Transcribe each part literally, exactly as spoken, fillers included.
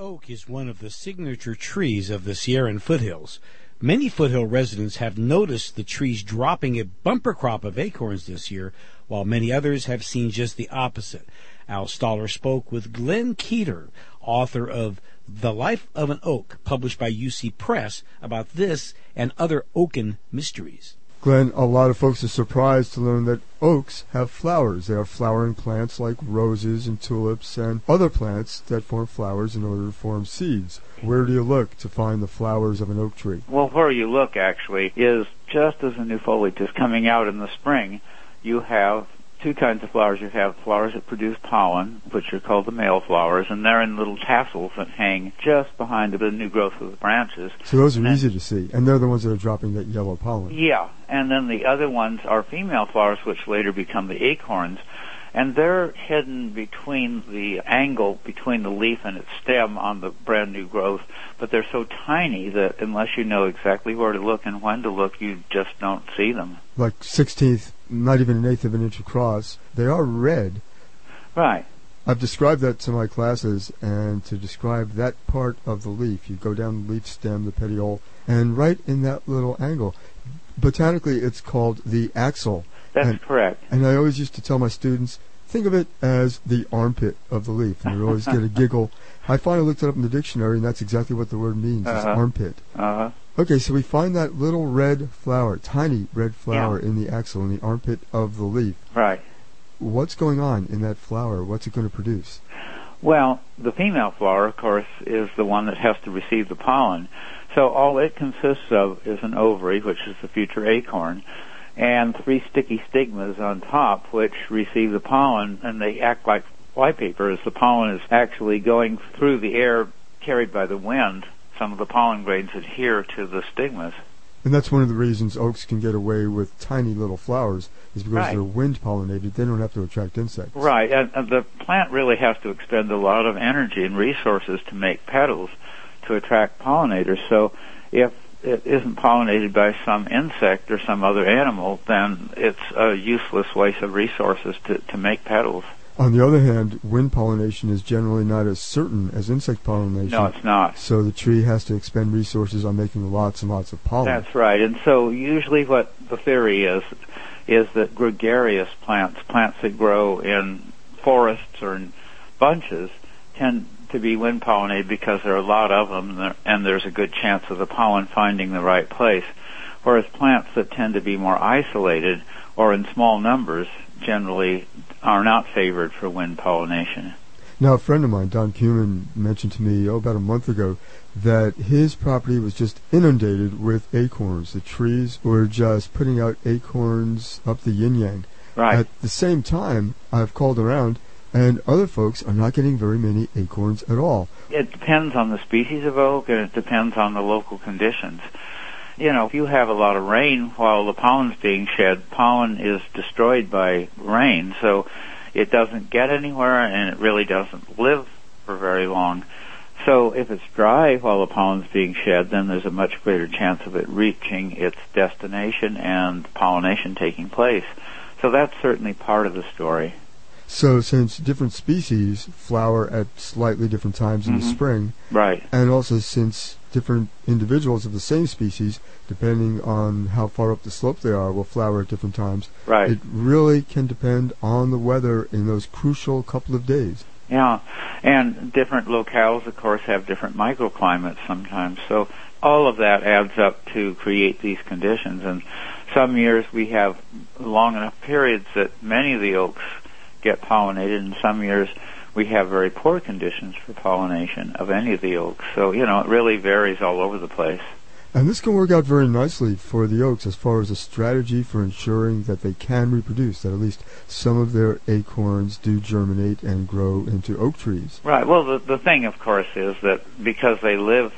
oak is one of the signature trees of the Sierran foothills. Many foothill residents have noticed the trees dropping a bumper crop of acorns this year, while many others have seen just the opposite. Al Stoller spoke with Glenn Keeter, author of The Life of an Oak, published by U C Press, about this and other oaken mysteries. Glenn, a lot of folks are surprised to learn that oaks have flowers. They are flowering plants like roses and tulips and other plants that form flowers in order to form seeds. Where do you look to find the flowers of an oak tree? Well, where you look, actually, is just as the new foliage is coming out in the spring, you have two kinds of flowers. You have flowers that produce pollen, which are called the male flowers, and they're in little tassels that hang just behind the new growth of the branches. So those are and easy to see, and they're the ones that are dropping that yellow pollen. Yeah, and then the other ones are female flowers, which later become the acorns, and they're hidden between the angle between the leaf and its stem on the brand new growth, but they're so tiny that unless you know exactly where to look and when to look, you just don't see them. Like sixteenth, not even an eighth of an inch across. They are red. Right. I've described that to my classes, and to describe that part of the leaf, you go down the leaf stem, the petiole, and right in that little angle. Botanically, it's called the axil. That's and, correct. And I always used to tell my students, think of it as the armpit of the leaf, and you always get a giggle. I finally looked it up in the dictionary, and that's exactly what the word means, uh-huh. is armpit. Uh-huh. Okay, so we find that little red flower, tiny red flower yeah. in the axil, in the armpit of the leaf. Right. What's going on in that flower? What's it going to produce? Well, the female flower, of course, is the one that has to receive the pollen. So all it consists of is an ovary, which is the future acorn, and three sticky stigmas on top, which receive the pollen, and they act like flypaper as the pollen is actually going through the air carried by the wind. Some of the pollen grains adhere to the stigmas. And that's one of the reasons oaks can get away with tiny little flowers, is because right. they're wind pollinated. They don't have to attract insects. Right, and, and the plant really has to expend a lot of energy and resources to make petals to attract pollinators. So if it isn't pollinated by some insect or some other animal, then it's a useless waste of resources to, to make petals. On the other hand, wind pollination is generally not as certain as insect pollination. No, it's not. So the tree has to expend resources on making lots and lots of pollen. That's right. And so usually what the theory is, is that gregarious plants, plants that grow in forests or in bunches, tend to be wind pollinated because there are a lot of them, and there's a good chance of the pollen finding the right place. Whereas plants that tend to be more isolated or in small numbers generally are not favored for wind pollination. Now, a friend of mine, Don Cuman, mentioned to me oh, about a month ago that his property was just inundated with acorns. The trees were just putting out acorns up the yin-yang. Right. At the same time, I've called around, and other folks are not getting very many acorns at all. It depends on the species of oak, and it depends on the local conditions. You know, if you have a lot of rain while the pollen's being shed, pollen is destroyed by rain, so it doesn't get anywhere, and it really doesn't live for very long. So if it's dry while the pollen's being shed, then there's a much greater chance of it reaching its destination and pollination taking place. So that's certainly part of the story. So since different species flower at slightly different times in mm-hmm. the spring, right, and also since different individuals of the same species, depending on how far up the slope they are, will flower at different times, right, it really can depend on the weather in those crucial couple of days. Yeah, and different locales, of course, have different microclimates sometimes. So all of that adds up to create these conditions. And some years we have long enough periods that many of the oaks get pollinated, and some years we have very poor conditions for pollination of any of the oaks. So, you know, it really varies all over the place. And this can work out very nicely for the oaks as far as a strategy for ensuring that they can reproduce, that at least some of their acorns do germinate and grow into oak trees. Right. Well, the, the thing, of course, is that because they live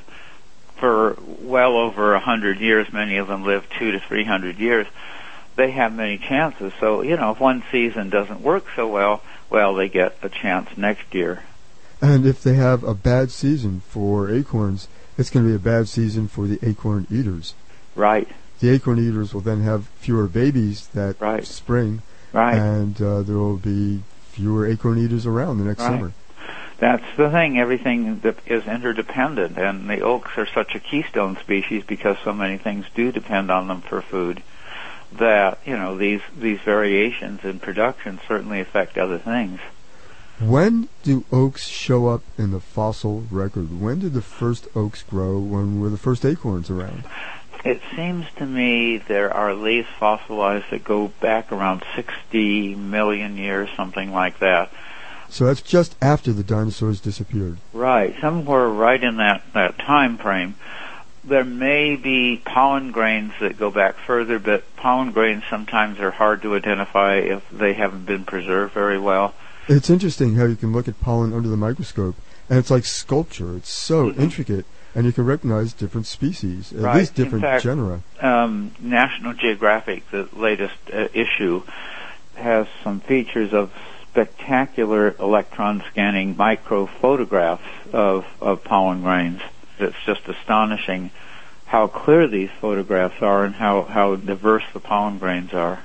for well over a hundred years, many of them live two to three hundred years, they have many chances. So, you know, if one season doesn't work so well, well, they get a chance next year. And if they have a bad season for acorns, it's going to be a bad season for the acorn eaters. Right. The acorn eaters will then have fewer babies that right. spring, right. and uh, there will be fewer acorn eaters around the next right. summer. That's the thing. Everything that is interdependent, and the oaks are such a keystone species because so many things do depend on them for food, that, you know, these these variations in production certainly affect other things. When do oaks show up in the fossil record? When did the first oaks grow? When were the first acorns around? It seems to me there are leaves fossilized that go back around sixty million years, something like that. So that's just after the dinosaurs disappeared. Right, somewhere right in that, that time frame. There may be pollen grains that go back further, but pollen grains sometimes are hard to identify if they haven't been preserved very well. It's interesting how you can look at pollen under the microscope, and it's like sculpture. It's so Mm-hmm. intricate, and you can recognize different species, at Right. least different In fact, genera. Um, National Geographic, the latest uh, issue, has some features of spectacular electron scanning micro photographs of, of pollen grains. It's just astonishing how clear these photographs are and how, how diverse the pollen grains are.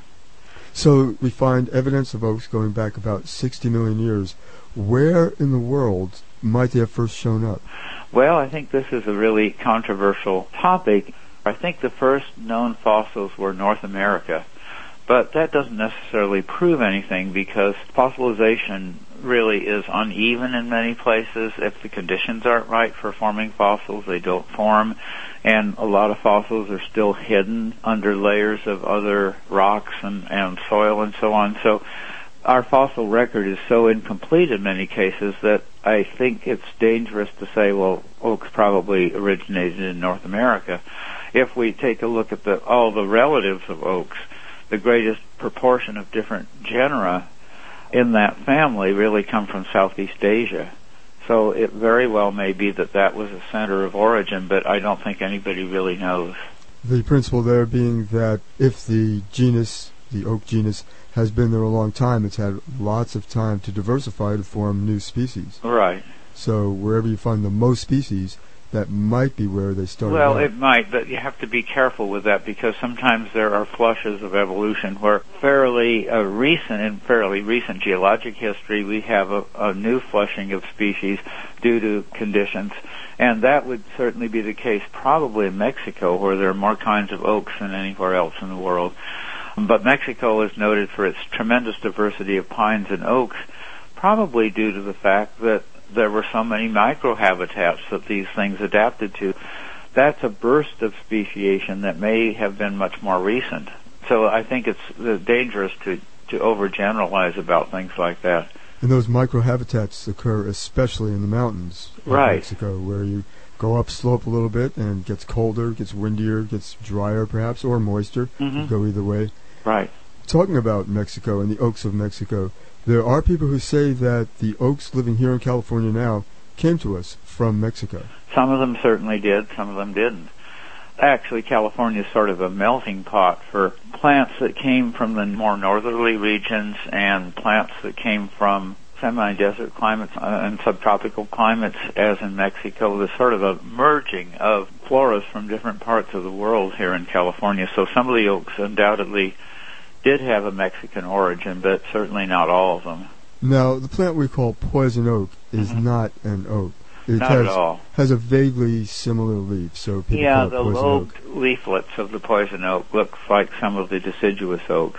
So we find evidence of oaks going back about sixty million years. Where in the world might they have first shown up? Well, I think this is a really controversial topic. I think the first known fossils were North America, but that doesn't necessarily prove anything because fossilization really is uneven in many places. If the conditions aren't right for forming fossils, they don't form, and a lot of fossils are still hidden under layers of other rocks and, and soil and so on. So our fossil record is so incomplete in many cases that I think it's dangerous to say, well, oaks probably originated in North America. If we take a look at the, all the relatives of oaks, the greatest proportion of different genera in that family really come from Southeast Asia. So it very well may be that that was a center of origin, but I don't think anybody really knows. The principle there being that if the genus, the oak genus, has been there a long time, it's had lots of time to diversify to form new species. Right. So wherever you find the most species, that might be where they started Well, out. it might, but you have to be careful with that because sometimes there are flushes of evolution where fairly uh, recent, in fairly recent geologic history, we have a, a new flushing of species due to conditions. And that would certainly be the case probably in Mexico, where there are more kinds of oaks than anywhere else in the world. But Mexico is noted for its tremendous diversity of pines and oaks, probably due to the fact that there were so many microhabitats that these things adapted to. That's a burst of speciation that may have been much more recent. So I think it's uh, dangerous to, to overgeneralize about things like that. And those microhabitats occur especially in the mountains of Right. Mexico, where you go upslope a little bit and it gets colder, gets windier, gets drier perhaps, or moister. Mm-hmm. You go either way. Right. Talking about Mexico and the oaks of Mexico, there are people who say that the oaks living here in California now came to us from Mexico. Some of them certainly did, some of them didn't. Actually, California is sort of a melting pot for plants that came from the more northerly regions and plants that came from semi-desert climates and subtropical climates, as in Mexico. There's sort of a merging of floras from different parts of the world here in California. So some of the oaks undoubtedly did have a Mexican origin, but certainly not all of them. Now, the plant we call poison oak is Mhm. not an oak. It Not has, at all. has a vaguely similar leaf, so people Yeah, call it the poison lobed oak. leaflets of the poison oak look like some of the deciduous oaks.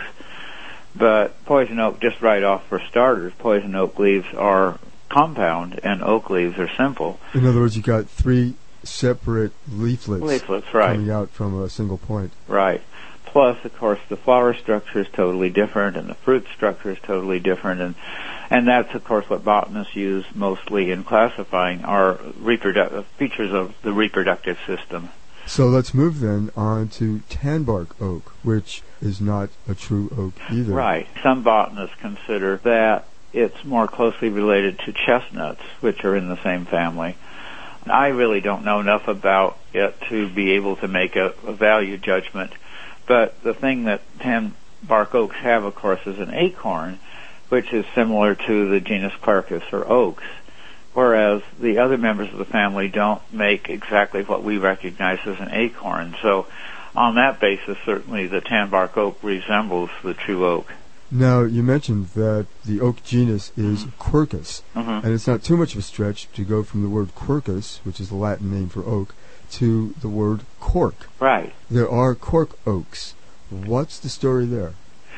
But poison oak, just right off for starters, poison oak leaves are compound and oak leaves are simple. In other words, you got three separate leaflets, Leaflets, right. coming out from a single point. Right. Plus, of course, the flower structure is totally different and the fruit structure is totally different. And, and that's, of course, what botanists use mostly in classifying our reproductive features of the reproductive system. So let's move then on to tanbark oak, which is not a true oak either. Right. Some botanists consider that it's more closely related to chestnuts, which are in the same family. I really don't know enough about it to be able to make a, a value judgment. But the thing that tanbark oaks have, of course, is an acorn, which is similar to the genus Quercus or oaks, whereas the other members of the family don't make exactly what we recognize as an acorn. So on that basis, certainly the tanbark oak resembles the true oak. Now, you mentioned that the oak genus is Quercus, Mm-hmm. and it's not too much of a stretch to go from the word Quercus, which is the Latin name for oak, to the word cork. Right. There are cork oaks. What's the story there?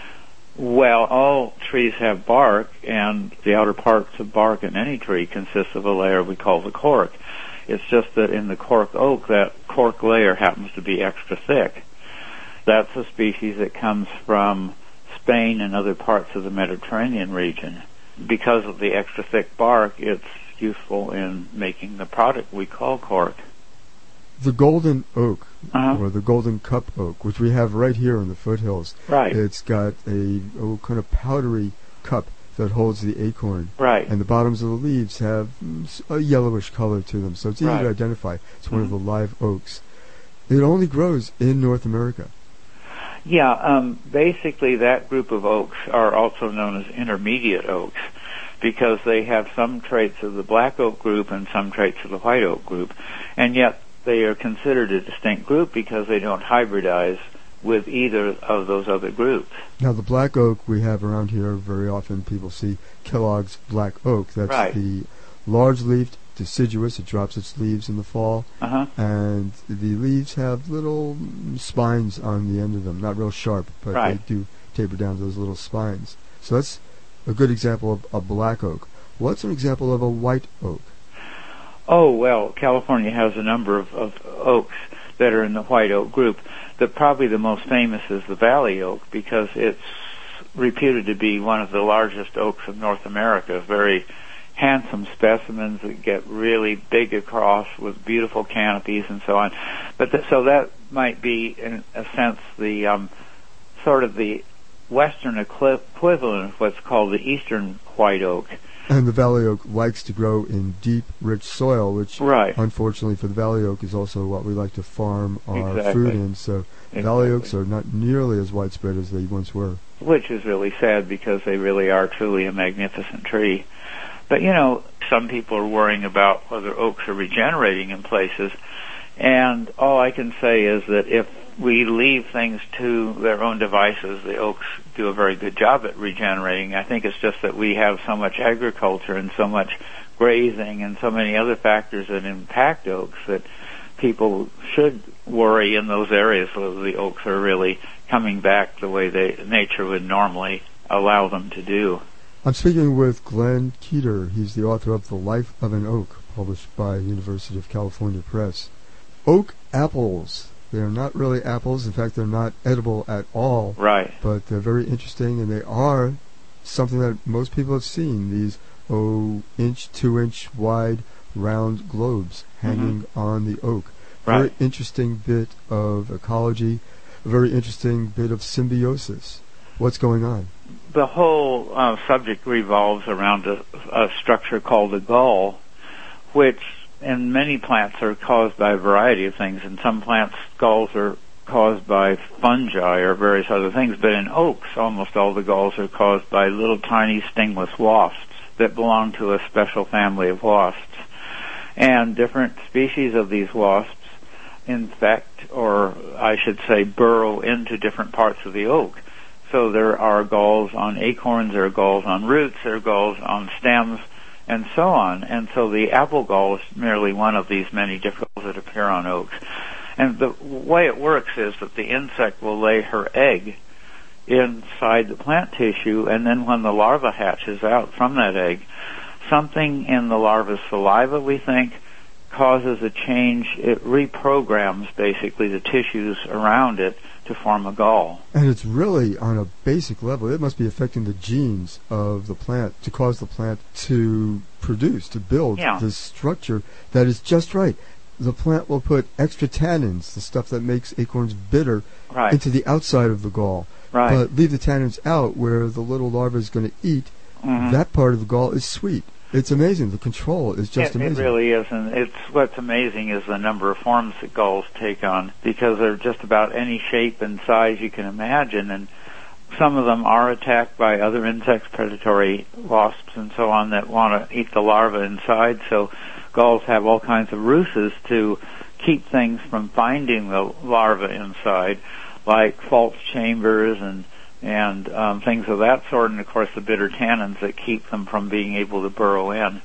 Well, all trees have bark, and the outer parts of bark in any tree consists of a layer we call the cork. It's just that in the cork oak, that cork layer happens to be extra thick. That's a species that comes from Spain and other parts of the Mediterranean region. Because of the extra thick bark, it's useful in making the product we call cork. The golden oak, Uh-huh. or the golden cup oak, which we have right here in the foothills. Right. It's got a oh, kind of powdery cup that holds the acorn. Right. And the bottoms of the leaves have mm, s- a yellowish color to them, so it's easy Right. to identify. It's one Mhm. of the live oaks. It only grows in North America. Yeah, um, basically that group of oaks are also known as intermediate oaks because they have some traits of the black oak group and some traits of the white oak group, and yet they are considered a distinct group because they don't hybridize with either of those other groups. Now, the black oak we have around here, very often people see Kellogg's black oak. That's Right. the large-leafed deciduous. It drops its leaves in the fall, Uh-huh. and the leaves have little mm, spines on the end of them. Not real sharp, but Right. they do taper down to those little spines. So that's a good example of a black oak. What's an example of a white oak? Oh, well, California has a number of, of oaks that are in the white oak group. The, probably the most famous is the valley oak because it's reputed to be one of the largest oaks of North America. Very handsome specimens that get really big across with beautiful canopies and so on. But th- so that might be, in a sense, the um, sort of the western equi- equivalent of what's called the eastern white oak. And the valley oak likes to grow in deep, rich soil, which, Right. unfortunately for the valley oak, is also what we like to farm our Exactly. food in. So valley Exactly. oaks are not nearly as widespread as they once were. Which is really sad because they really are truly a magnificent tree. But, you know, some people are worrying about whether oaks are regenerating in places, and all I can say is that if we leave things to their own devices, the oaks do a very good job at regenerating. I think it's just that we have so much agriculture and so much grazing and so many other factors that impact oaks that people should worry in those areas whether the oaks are really coming back the way they nature would normally allow them to do. I'm speaking with Glenn Keeter. He's the author of The Life of an Oak, published by University of California Press. Oak apples. They're not really apples. In fact, they're not edible at all. Right. But they're very interesting, and they are something that most people have seen. These, oh, inch, two-inch wide round globes hanging mm-hmm. on the oak. Right. Very interesting bit of ecology, a very interesting bit of symbiosis. What's going on? The whole uh, subject revolves around a, a structure called a gall, which in many plants are caused by a variety of things. In some plants, galls are caused by fungi or various other things, but in oaks, almost all the galls are caused by little tiny stingless wasps that belong to a special family of wasps. And different species of these wasps infect, or I should say burrow into different parts of the oak. So there are galls on acorns, there are galls on roots, there are galls on stems, and so on. And so the apple gall is merely one of these many different galls that appear on oaks. And the way it works is that the insect will lay her egg inside the plant tissue, and then when the larva hatches out from that egg, something in the larva's saliva, we think, causes a change. It reprograms basically the tissues around it to form a gall. And it's really on a basic level. It must be affecting the genes of the plant to cause the plant to produce, to build Yeah. this structure that is just right. The plant will put extra tannins, the stuff that makes acorns bitter, Right. into the outside of the gall. Right. But leave the tannins out where the little larva is going to eat. Mhm. That part of the gall is sweet. It's amazing. The control is just it, amazing. It really is, and it's what's amazing is the number of forms that galls take on, because they're just about any shape and size you can imagine, and some of them are attacked by other insects, predatory wasps and so on, that want to eat the larva inside. So galls have all kinds of ruses to keep things from finding the larva inside, like false chambers and and um, things of that sort, and of course the bitter tannins that keep them from being able to burrow in.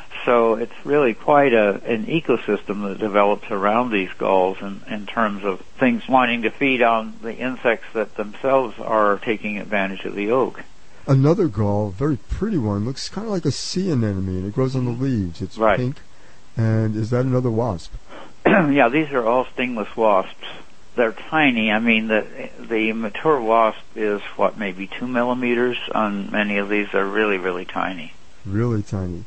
So it's really quite a, an ecosystem that develops around these galls in, in terms of things wanting to feed on the insects that themselves are taking advantage of the oak. Another gall, very pretty one, looks kind of like a sea anemone, and it grows on the leaves. It's right. pink. And is that another wasp? Yeah, these are all stingless wasps. They're tiny. I mean, the the mature wasp is, what, maybe two millimeters on many of these. They're really, really tiny. Really tiny.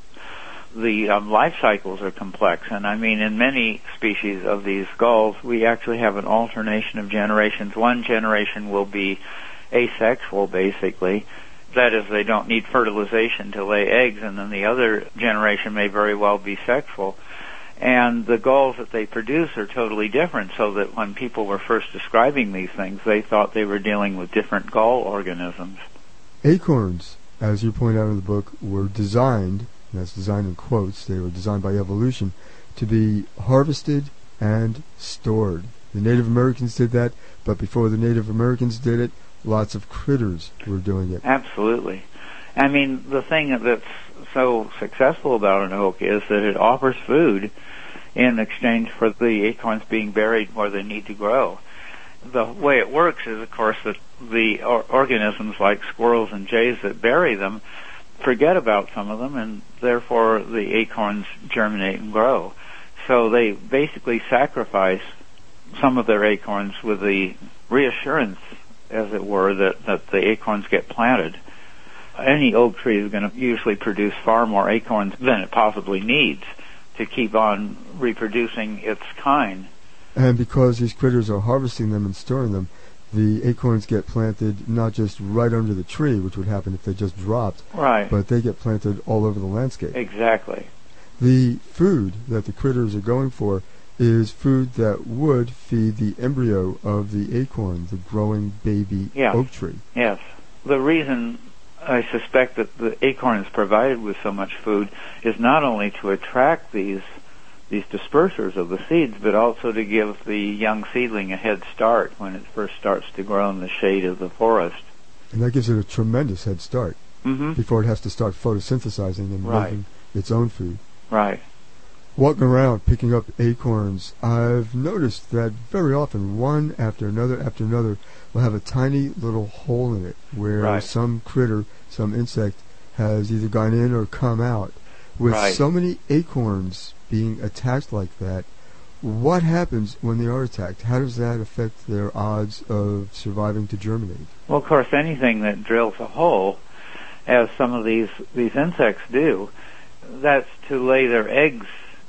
The um, life cycles are complex, and I mean, in many species of these galls, we actually have an alternation of generations. One generation will be asexual, basically. That is, they don't need fertilization to lay eggs, and then the other generation may very well be sexual. And the galls that they produce are totally different, so that when people were first describing these things, they thought they were dealing with different gall organisms. Acorns, as you point out in the book, were designed, and that's designed in quotes, they were designed by evolution, to be harvested and stored. The Native Americans did that, but before the Native Americans did it, lots of critters were doing it. Absolutely. I mean, the thing that's so successful about an oak is that it offers food in exchange for the acorns being buried where they need to grow. The way it works is, of course, that the or- organisms like squirrels and jays that bury them forget about some of them, and therefore the acorns germinate and grow. So they basically sacrifice some of their acorns with the reassurance, as it were, that, that the acorns get planted. Any oak tree is going to usually produce far more acorns than it possibly needs to keep on reproducing its kind. And because these critters are harvesting them and storing them, the acorns get planted not just right under the tree, which would happen if they just dropped, right, but they get planted all over the landscape. Exactly. The food that the critters are going for is food that would feed the embryo of the acorn, the growing baby yes. oak tree. Yes. The reason I suspect that the acorn is provided with so much food is not only to attract these these dispersers of the seeds, but also to give the young seedling a head start when it first starts to grow in the shade of the forest. And that gives it a tremendous head start mm-hmm. before it has to start photosynthesizing and right. making its own food. Right. Walking around picking up acorns, I've noticed that very often one after another after another will have a tiny little hole in it where right. some critter, some insect, has either gone in or come out. With right. so many acorns being attacked like that, what happens when they are attacked? How does that affect their odds of surviving to germinate? Well, of course, anything that drills a hole, as some of these, these insects do, that's to lay their eggs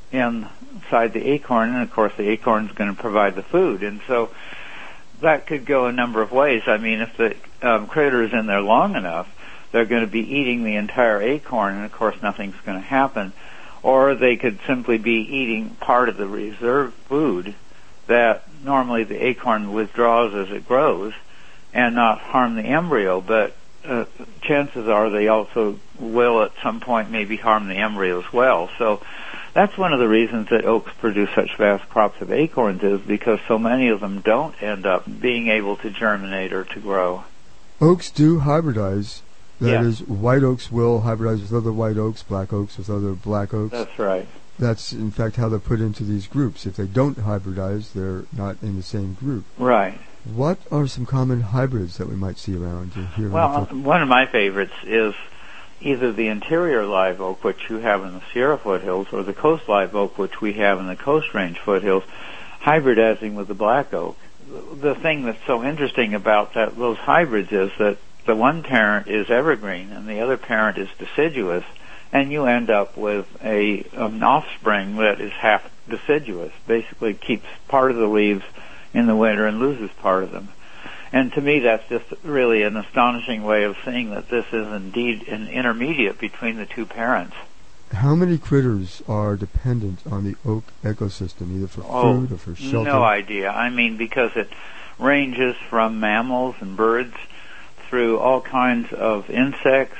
inside the acorn, and of course the acorn is going to provide the food. And so that could go a number of ways. I mean, if the um, critter is in there long enough, they're going to be eating the entire acorn, and of course nothing's going to happen. Or they could simply be eating part of the reserve food that normally the acorn withdraws as it grows and not harm the embryo, but uh, chances are they also will at some point maybe harm the embryo as well. So that's one of the reasons that oaks produce such vast crops of acorns, is because so many of them don't end up being able to germinate or to grow. Oaks do hybridize. That yeah. is, white oaks will hybridize with other white oaks, black oaks with other black oaks. That's right. That's, in fact, how they're put into these groups. If they don't hybridize, they're not in the same group. Right. What are some common hybrids that we might see around here? Well, one of my favorites is either the interior live oak, which you have in the Sierra foothills, or the coast live oak, which we have in the Coast Range foothills, hybridizing with the black oak. The thing that's so interesting about that, those hybrids, is that the one parent is evergreen and the other parent is deciduous, and you end up with a an offspring that is half deciduous, basically keeps part of the leaves in the winter and loses part of them. And to me, that's just really an astonishing way of seeing that this is indeed an intermediate between the two parents. How many critters are dependent on the oak ecosystem, either for oh, food or for shelter? No idea. I mean, because it ranges from mammals and birds through all kinds of insects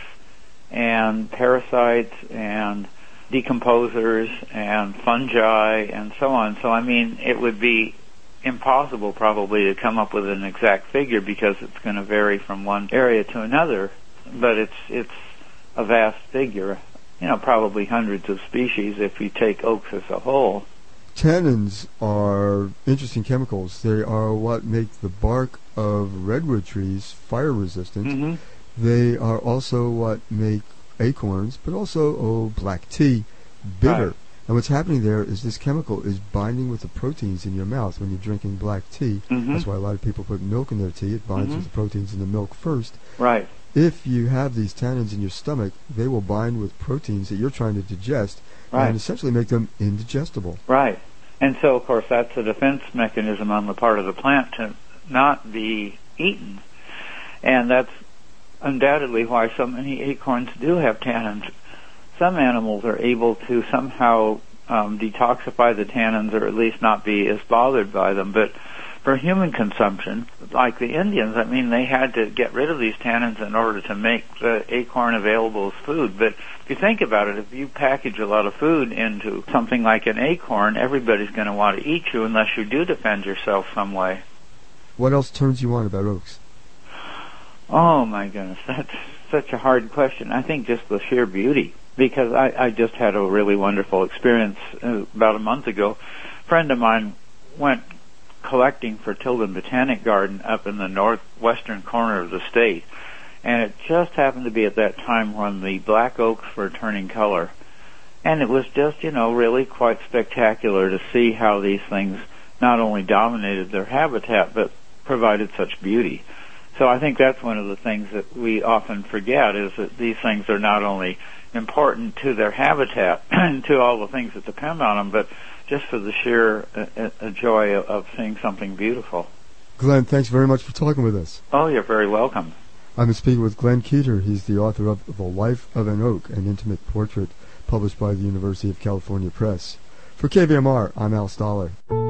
and parasites and decomposers and fungi and so on. So, I mean, it would be impossible probably to come up with an exact figure because it's going to vary from one area to another, but it's it's a vast figure. You know, probably hundreds of species if you take oaks as a whole. Tannins are interesting chemicals. They are what make the bark of redwood trees fire resistant. Mm-hmm. They are also what make acorns, but also oh, black tea, bitter. Right. And what's happening there is this chemical is binding with the proteins in your mouth when you're drinking black tea. Mm-hmm. That's why a lot of people put milk in their tea. It binds Mm-hmm. with the proteins in the milk first. Right. If you have these tannins in your stomach, they will bind with proteins that you're trying to digest Right. and essentially make them indigestible. Right. And so, of course, that's a defense mechanism on the part of the plant to not be eaten. And that's undoubtedly why so many acorns do have tannins. Some animals are able to somehow um, detoxify the tannins or at least not be as bothered by them. But for human consumption, like the Indians, I mean, they had to get rid of these tannins in order to make the acorn available as food. But if you think about it, if you package a lot of food into something like an acorn, everybody's going to want to eat you unless you do defend yourself some way. What else turns you on about oaks? Oh, my goodness, that's such a hard question. I think just the sheer beauty, because I, I just had a really wonderful experience uh, about a month ago. A friend of mine went collecting for Tilden Botanic Garden up in the northwestern corner of the state, and it just happened to be at that time when the black oaks were turning color. And it was just, you know, really quite spectacular to see how these things not only dominated their habitat, but provided such beauty. So I think that's one of the things that we often forget, is that these things are not only important to their habitat and to all the things that depend on them, but just for the sheer uh, uh, joy of, of seeing something beautiful. Glenn, thanks very much for talking with us. Oh, you're very welcome. I'm speaking with Glenn Keeter. He's the author of The Life of an Oak, an intimate portrait, published by the University of California Press. For K V M R, I'm Al Stoller.